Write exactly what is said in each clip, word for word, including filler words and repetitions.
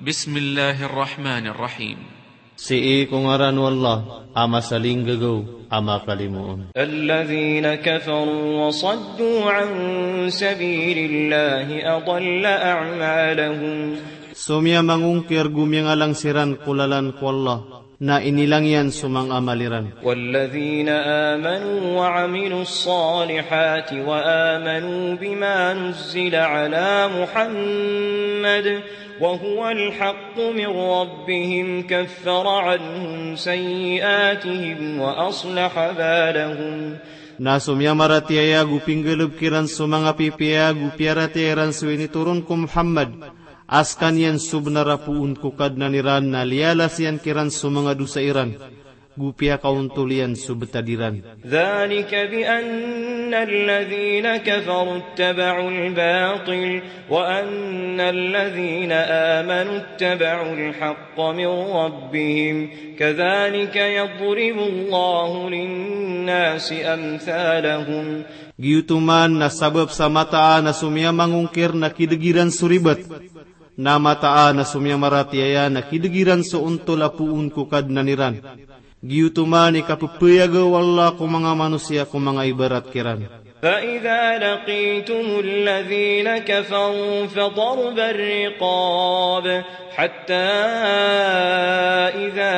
Bismillahirrahmanirrahim. Sii kung ngaran wallah, ama saling gagaw, ama kalimuon. Alladhina kafaru wa saddu an sabilillahi adalla a'malahum. Sumya mangungkir gumyang alangsiran kulalan ko Allah, na inilang yan sumang amaliran. Walladhina amanu wa amilus salihati wa amanu bima nuzzila ala Muhammad وهو الحق من ربهم كفر عنهم سيئاتهم وأصلح بالهم. Nasumya maratiaya gupinggelub kiran sumanga pipia gupiaratiaran suini turun ku Muhammad. Askan yan subnarapuun kukad naniran na lialas yan kiran sumanga dusairan. Gupia kauntulian subetadiran. Dhalika bianna alladhina kafaru ittaba'u al-batil wa anna alladhina amanu ittaba'u al-haqqa min rabbihim. Kadhalika yadribu Allahu lin-nasi amthalahum. Giyutuman na sabab sa mataa na sumya mangungkir na kidegiran suribat. Na mataa na sumya maratiaya na kidegiran so untulapuun kukad naniran. Giyutumani kapupuyagaw Allah kung mga manusia kung mga ibarat kiran. فَإِذَا لَقِيتُمُ الَّذِينَ كَفَرُوا فَضَرْبَ الرِّقَابِ حَتَّى إِذَا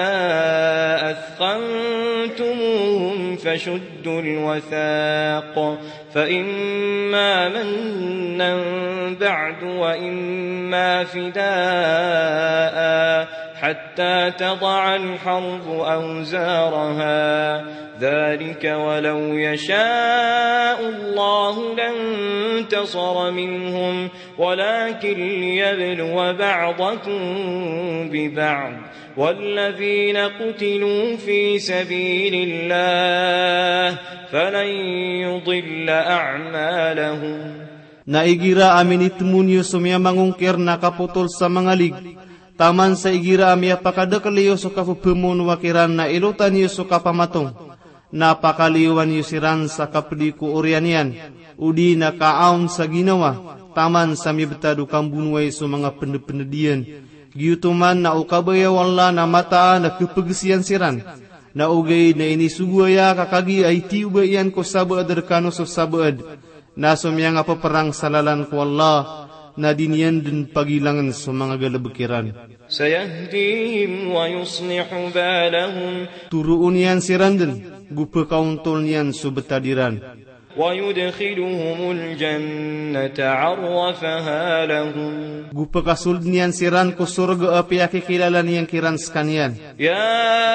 أَثْخَنْتُمُوهُمْ فَشُدُّوا الْوَثَاقَ فَإِمَّا مَنًّا بَعْدُ وَإِمَّا فِدَاءً حتى تضع الحرب أوزارها ذلك ولو يشاء الله لانتصر منهم ولكن ليبلو بعضكم ببعض والذين قتلوا في سبيل الله فلن يضل أعمالهم. Naigira amin itmunyo sumya mangungkir nakaputol sa mga lig. Taman sa igira amya pakadakaliyo so kapupumun wakiran na ilutan yu so kapamatong. Napakaliwan yu siran sa kapdiku orianian. Udi na kaaon sa ginawa. Taman sa mibetadu kambunuay so mga pendepenedian. Giyutuman na ukabaya wala na mataan na kepegesian siran. Na ugay na inisugwaya kakagi ay tiubayan ko sabaad rekano so sabaad. Na sumya nga paparang salalan ko Allah. Na dinian din pagilangan sa mga galabekiran. Sayahdihim wa yuslihu balahum. Turuun yan sirandan, gupa kauntol niyan subetadiran. Wa yudkhiluhumul jannata arwafaha lahum. Gupa kasuld niyan siran ko surga api akikilala niyang kiran skanian. Ya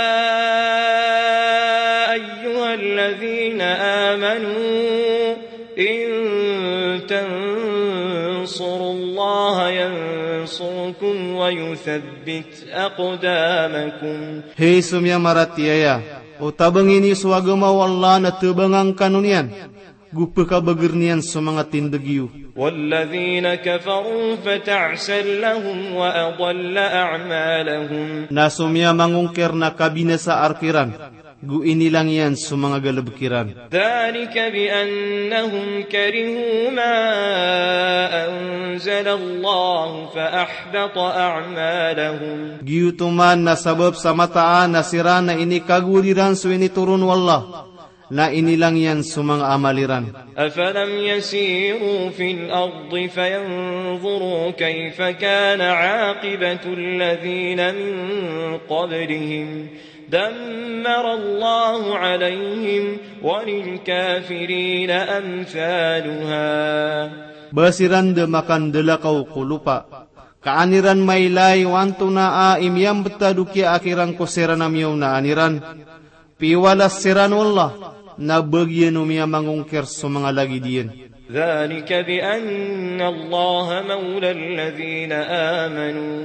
ayyuhalladzina amanu in تنصروا الله ينصركم ويثبت أقدامكم. Hei sumya maratiaya, o tabangin yu suagama wallah na tebangang kanunian, gupa kabagirnian sa mga tindagiyo. وَالَّذِينَ كَفَرُوا فَتَعْسَلْ لَهُمْ وَأَضَلَّ أَعْمَالَهُمْ. Na sumya mangungkir na kabina sa arkiran, gu inilang yan sa mga galabekiran. ذَلِكَ بِأَنَّهُمْ كَرِهُوا مَا أَنزَلَ اللَّهُ فَأَحْبَطَ أَعْمَالَهُمْ. Giyutuman na sabab sa mataan na sira na inikaguliran so initurun wallah, na inilang yan sa mga amaliran. أَفَلَمْ يَسِيرُوا فِي الْأَرْضِ فَيَنْظُرُوا كَيْفَ كَانَ عَاقِبَةُ الَّذِينَ مِنْ قَبْلِهِمْ دمر الله عليهم وللكافرين أمثالها. Basiran de makan delakaw kulupa. Kaaniran maylay wanto na a imyam betaduki akirang kusiran amyaw na aniran. Piwalas siran wallah na bagyan umya mangungkir sa mga lagi diyan. ذلك بأن الله مولى الذين آمنوا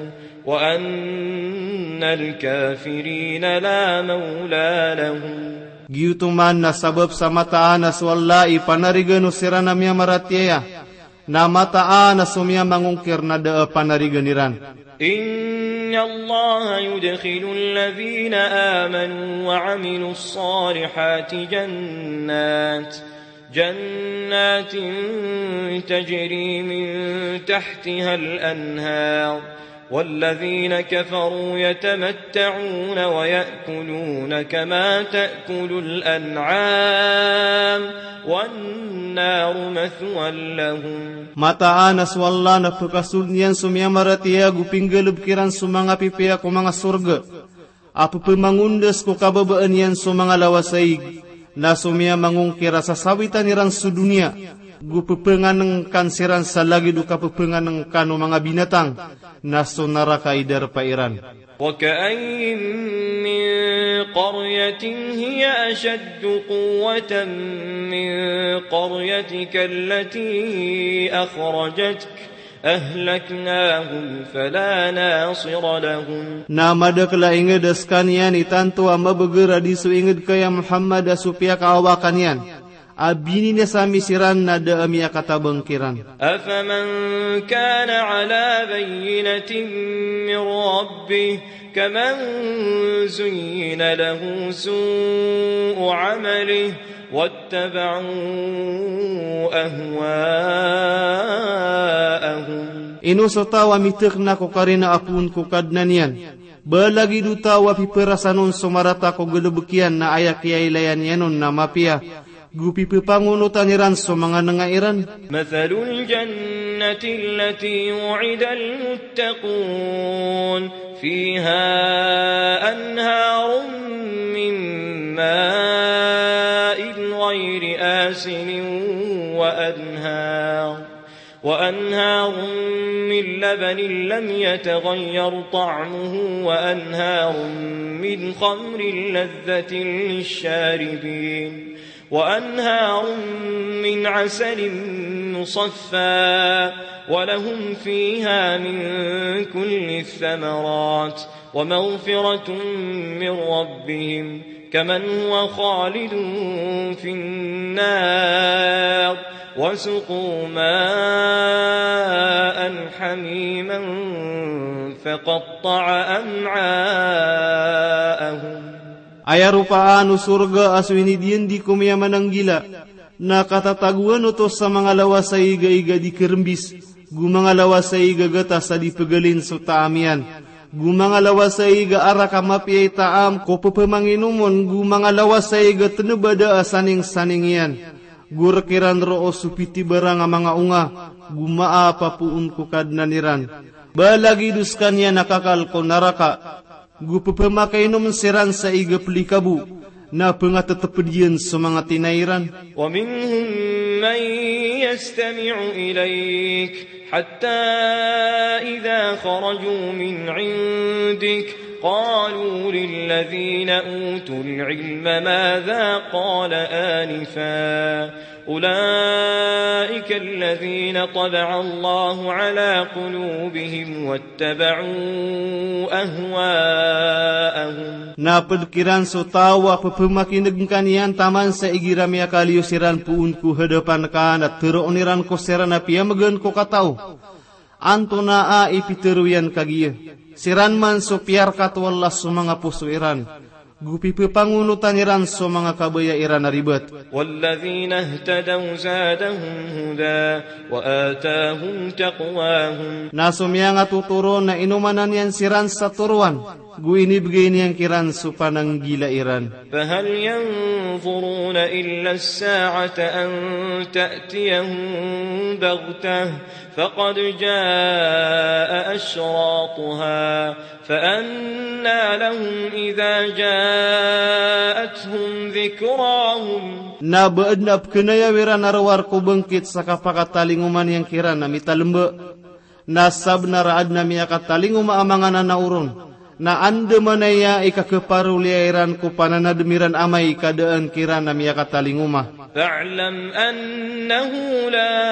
وأن الكافرين لا مولى لهم. Giyutuman na sabab sa mataan na swallai panarigan o siranam ya maratiya, na mataan na sumya mangungkir na daa panariganiran. Inna Allah yudkhilu alladhina amanu wa amilu salihati jannat jannatin tajri min tahtiha al-anhar والذين كفروا يتمتعون ويأكلون كما تأكل الأنعام والنار مثوى لهم. Mataanas wala na pagkasulnian sumiyamaratia gupinggalub kiran sumanga pipia ko mga surga. Apo pemangundes ko kababaan yan sumanga lawasaig na sumiyamangungkira sa sawitan niran sa dunia. Gupepengan ng kansiran sa lagi do kapepengan ng kano mga binatang na sunara kaidar pairan. وكأين من قرية هي أشد قوة من قريتك التي أخرجتك أهلكناهم فلا ناصر لهم. Namadak la inged askanian itanto ama begera disu inged kaya Muhammad asupia kaawakanian. Abini na sa misiran na daami akata bangkiran. أفمن كان على بينة من ربه كمن زين له سوء عمله واتبعوا أهواءهم. Inusotawa mitek na ko karina apun ko kadnanian. Balagi dutawa piperasanon sumarata ko gelebekian na ayak yailayan yanon na mapia. Gupi pepangunutan niran so mga nangairan. Mathalul jannati allati wu'ida al-muttaqun fiha anharun min ma'in ghayri asinin wa anhar وأنهار من لبن لم يتغير طعمه وأنهار من خمر لذة للشاربين وأنهار من عسل مصفى ولهم فيها من كل الثمرات ومغفرة من ربهم كمن هو خالد في النار وسقوا ماء حميما فقطع أمعاءهم. Aya rupaanu surga aswini diyan di kumya mananggila na katataguan utos sa mga lawas sa iga-iga di kerembis gumanga lawas sa iga gata sa di pegalin so taamian gumanga lawas sa iga ara kamapiyay taam ko papamanginumon gumanga lawas sa iga tenebada asaning-saning yan gurakiran roo supiti barang mga unga gumaa papuun ko kadnaniran balagi duskan niya nakakal ko naraka gupapamakainum siran sa iga pelikabu na pangatatapadiyan sa mga tinairan. وَمِنْهُمْ مَنْ يَسْتَمِعُ إِلَيْكَ حَتَّى إِذَا خَرَجُوا مِنْ عِنْدِكَ قالوا للذين أوتوا العلم ماذا قال آنفا أولئك الذين طبع الله على قلوبهم واتبعوا أهواءهم. Napagkiran so tawa papamakinag kanian taman sa igiramya kaliyusiran puun ko hadapan kan at terooniran ko siran na piyamagan ko kataw. Anto na a ipiteruyan kagiya. Siran man so piyar katwallas so mga pusuiran. Gupi pepangunutan iran so mga kabaya iran na ribat. وَالَّذِينَ اهْتَدَوْا زَادَهُمْ هُدًى وَآتَاهُمْ تَقْوَاهُمْ. Nasumya nga tuturo na inumanan yan siran sa turuan. Guinibigay niyang kiran so pananggila iran. فَهَلْ يَنْظُرُونَ إِلَّا السَّاعَةَ أَنْ تَأْتِيَهُمْ بَغْتَةً فَقَدْ جَاءَ أَشْرَاطُهَا فَأَنَّى لَهُمْ إِذَا جَاءَتْهُمْ ذِكْرَاهُمْ. Nabaadnap kinaya wiran narawar ko bangkit sa kapakatalinguman yang kiran na mitalemba. Nasab na raad na miya katalinguma amangan na nauron. Na anda manaya ikakeparuliairan ko pananademiran amay kadaan kiran na miya katalinguma. فاعلم أنه لا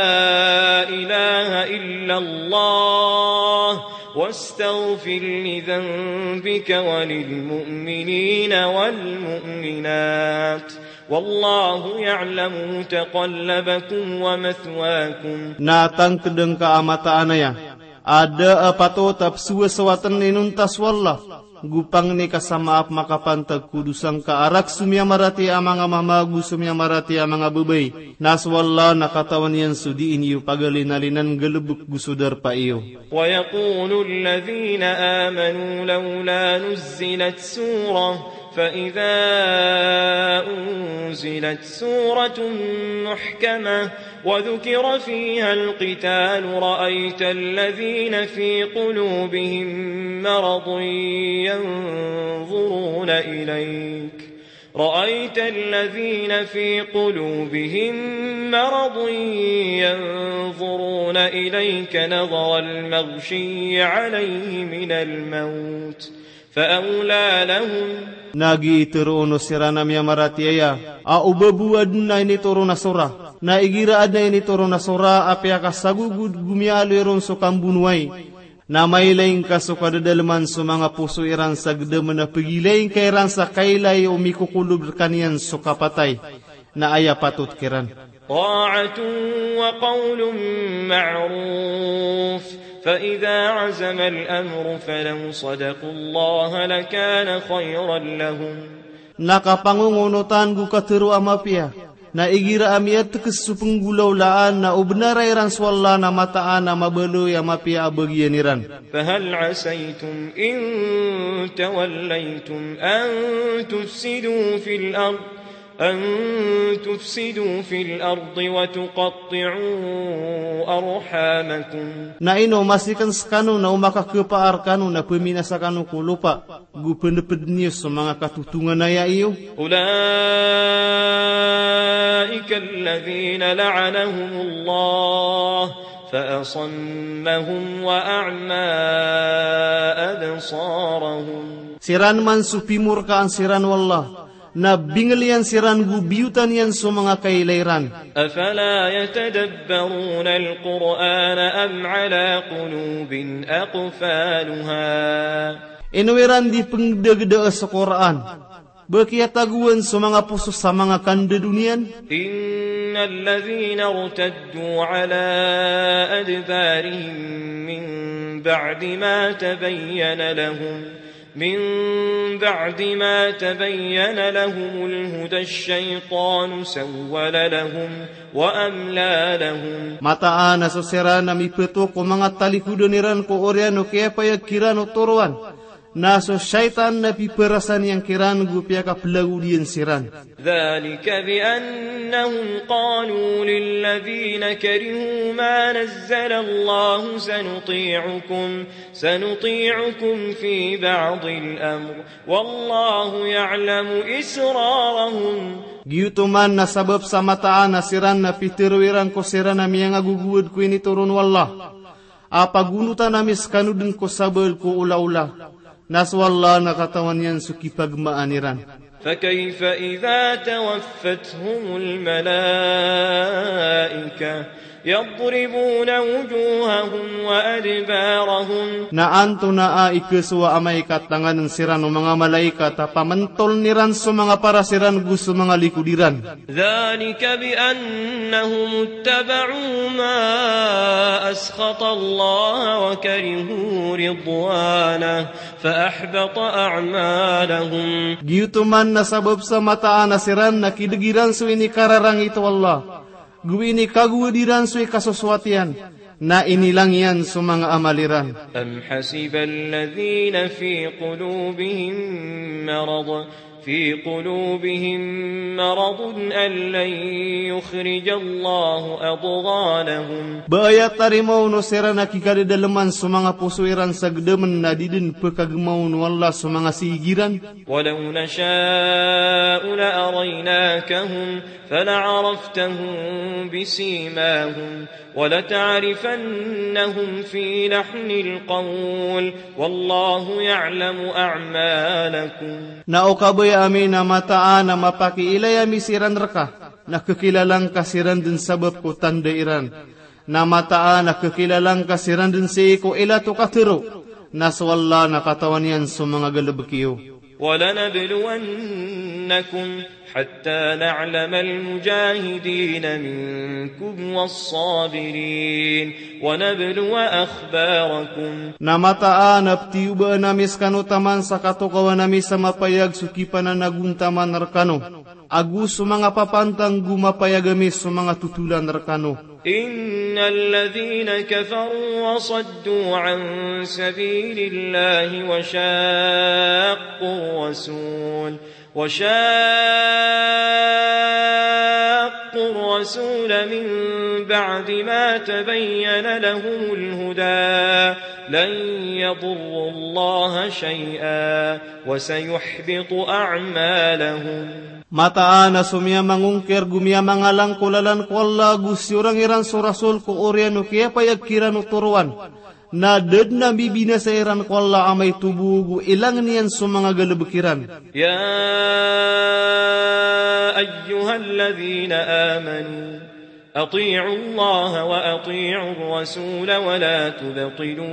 إله إلا الله واستغفر لذنبك وللمؤمنين والمؤمنات والله يعلم متقلبكم ومثواكم. Natang kedeng kaamataan ya. Ada apato tapsuwa sawatan inuntas wallah. gupang ni kasamaap makapantag kudusang kaarak sumya marati amang mamagu sumya marati amang abubay. Naswalla nakatawan yan sudiin iyo pagalinalinan galubuk gusudar pa iyo. وَيَقُولُ الَّذِينَ آمَنُوا لَوْلَا نُزِّلَتْ سُورَةٌ فَإِذَا أُنزِلَتْ سُورَةٌ مُحْكَمَةٌ وَذُكِرَ فِيهَا الْقِتَالُ رَأَيْتَ الَّذِينَ فِي قُلُوبِهِم مَّرَضٌ يَنظُرُونَ إِلَيْكَ رأيت الذين في قلوبهم مرض ينظرون إليك نظر المغشي عليه من الموت فأولى لهم Nagi teruno siranam ya maratiaya a ubabuad na ini turun nasura na igira adna ini turun nasura apya kasagugud gumialo iron so kambunuay na may laing kasukadadalaman sa mga puso iran sa gdaman na pagilaing kairan sa kailay o mikukulub kaniyan so kapatay na aya patot kiran. Ta'atun wa qawlun ma'ruf فإذا عزم الأمر فلو صدقوا الله لكان خيرا لهم. Nakapangungunutan gu katiru amapya na igira amiyat kesupenggulaw laan na ubnara iran swalla na mataan na mabeloy amapya abagianiran. فهل عسيتم إن توليتم أن تفسدوا في الأرض أن تفسدوا في الأرض وتقطعوا أرحامكم. Na ino masikan skanu na umakakepaar kanu na peminasa kanu kulupa gupeneped niyo sa mga katutungan na ya iyo. أولئك الذين لعنهم الله فأصمهم وأعمى أبصارهم. Siran man supimur ka ang siran wallah na bingalian siran gubiutan yan sa mga kailairan. أفلا يتدبرون القرآن أم على قلوب أقفالها. Inuwiran di pengdegde sa Quran Berkiataguan sa mga puso sa mga kandedunian. Innal ladhina irtaddu ala adbarihim min ba'di ma tabayyana lahum min ba'di ma tabayyana lahumul huda ash-shaytanu sawwala lahum wa amla lahum. Mataan na sosera na mipeto ko mga talikudoniran ko oriano kaya payagkirano turuan. Naso syaitan na piperasan yang kiran gupya ka pelagudian siran. Dhalika biannahum qalu lilladhina karihu ma nazzala Allah sanuti'ukum sanuti'ukum fi ba'dil amr wallahu ya'lamu israrahum. Giyutuman na sabab sa mataan na siran na pitiruiran ko siran na miyang aguguad ko ini turun wallah. Apagunutan namis kanudin ko sabal ko ula-ula. Naswalla nakatawan yan sukipagmaaniran. فكيف إذا توفتهم الملائكة يضربون وجوههم وأدبارهم. Naanto na aikeswa amay katangan ng siran ng mga malaikat apamantol niran sa mga parasiran gusto mga likudiran. ذلك بأنهم اتبعوا ما أسخط الله وكرهوا رضوانه فأحبط أعمالهم. Giyutuman na sabab sa mataan na siran na kidigiran so ini kararang ito Allah. Guwini kagudiran so'y kasuswatian na inilang yan sa mga amaliran. Am hasiba alladhina fi qulubihim marad fi qulubihim marad an lan yukhrij Allah adghanahum. Bayat tarimaw no sira nakikadalaman sa mga pusuiran sa gdaman na didin pagkagmaw no Allah sa mga sigiran. Walau nasha'u la araynakahum فلعرفتهم بسيماهم ولتعرفنهم في لحن القول والله يعلم أعمالكم. Naukabay amin na mataan na mapakiilay amisiran raka nakikilalang kasiran din sabab ko tandairan na mataan nakikilalang kasiran din si ko ila to katiro naswalla nakatawan yan sa mga galabakiyo. ولنبلونكم حتى نعلم المجاهدين منكم والصابرين ونبلو أخباركم. Namataan aptiuba namis kano taman sa katokawa namis sa mapayag sukipan na naguntaman narkano. Agus sa mga papantang gumapayagamis sa mga tutulan narkano. إن الذين كفروا وصدوا عن سبيل الله وشاقوا الرسول وشاقوا الرسول من بعد ما تبين لهم الهدى لن يضروا الله شيئا وسيحبط أعمالهم. Mataan na sumia mangungkir gumia mangalang kulalan ko Allah gusti orang iran so rasul ko oriano kaya payagkiran uturuan na ded na bibina sa iran ko Allah amay tubugo ilang niyan so mga galabukiran. Ya ayyuhalladhina amanu ati'u Allah wa ati'u ar-rasul wa la tubtilu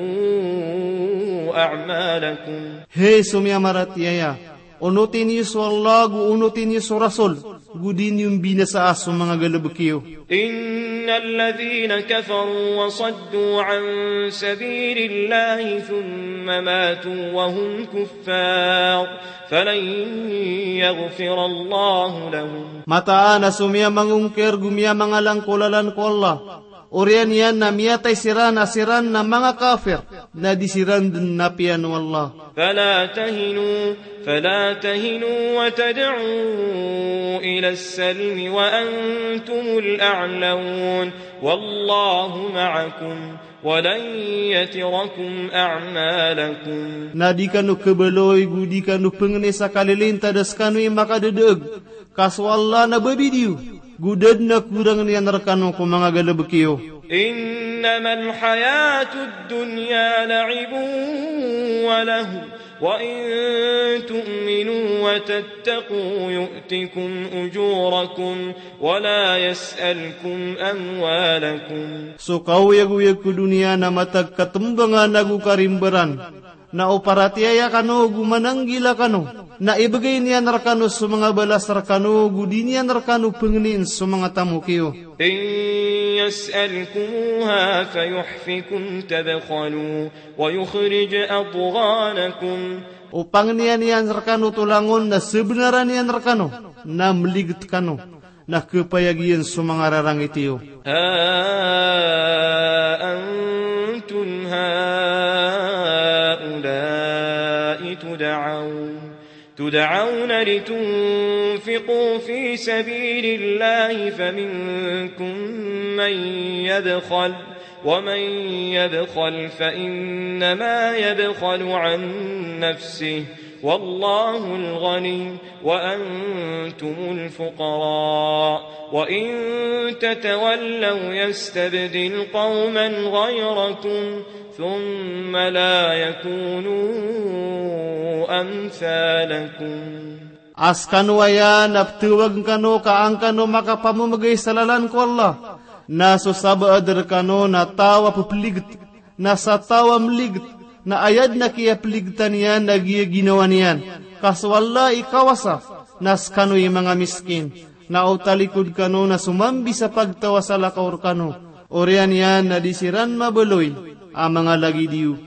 a'malakum. Hey sumia maratiyaya unutin niyo so Allah, unutin niyo so Rasul, gudin yung binasa sa mga galabukiyo. Innal ladhina kafaru wa saddu an sabilillahi thumma matu wa hum kuffar falan yaghfira Allahu lahum. Mataan na sumia mangungkir gumia mga langkulalan ko Allah. Orian yan na miyatay siran na siran na mga kafir na disiran din na piyano Allah. فلا تهنوا فلا تهنوا وتدعوا إلى السلم وأنتم الأعلون والله معكم ولن يتركم أعمالكم. Nadi kanu kebeloy gudi kanu pengene sakalilinta das kanu makadedeg kaswalla na babidiu gudad na kurang niyan rekano ko mga galabukiyo. إنما الحياة الدنيا لعب وله وإن تؤمنوا وتتقوا يؤتكم أجوركم ولا يسألكم أموالكم. So kau yag-uyag ko dunia na matagkatumbangan nagu karimbaran na oparatiaya kano gumananggila kano na ibigay niya narkano sa mga balas narkano gudi niya narkano penginin sa mga tamukiyo. إن يسألكموها فيحفكم تبخلوا ويخرج أضغانكم. Upang niya niya narkano tulangon na sebenaran niya narkano na meligit kano na kepayagian sa mga rarangitiyo. Ha antum haulai tud'aun تدعون لتنفقوا في سبيل الله فمنكم من يبخل ومن يبخل فإنما يبخل عن نفسه والله الغني وأنتم الفقراء وإن تتولوا يستبدل قوما غيركم ثم لا يكونوا أمثالكم. Askanu aya naptuwag kano kaangkano makapamumagay sa lalan ko Allah. Naso saba adar kano na tawa pupligit, na sa tawa mligit, na ayad na kaya pligtan yan, nagiya ginawa niyan. Kaswala ikawasa, nas kano yung mga miskin, na utalikod kano na sumambi sa pagtawa sa lakaor kano. Orian yan na disiran mabuloy, ang mga lagi diyo.